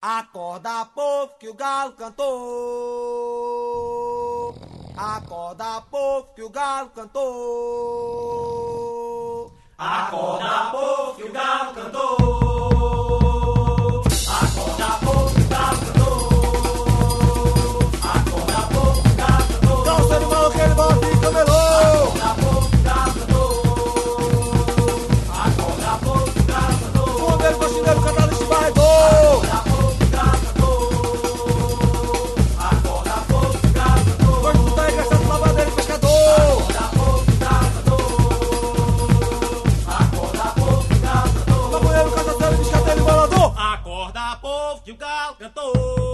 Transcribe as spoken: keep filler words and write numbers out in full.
Acorda, povo, que o galo cantou. Acorda, povo, que o galo cantou. Acorda, povo, que o galo cantou. Acorda, povo, que o galo cantou. Acorda, povo, que o galo cantou. Calça de mão que ele bota e camelô. Acorda, povo, que o galo cantou. Acorda, povo, que o galo cantou. Fumeiro, coxineiro, cantado e esbarredor. Acorda, povo, que o galo cantou. Acorda, povo, que o galo cantou. Pode botar engraçado, lavadeiro e pescador. Acorda, povo, que o galo cantou. Acorda, povo, que o galo cantou. Maconheiro, caçadeiro, biscateiro e bolador. Acorda, povo, que o galo cantou.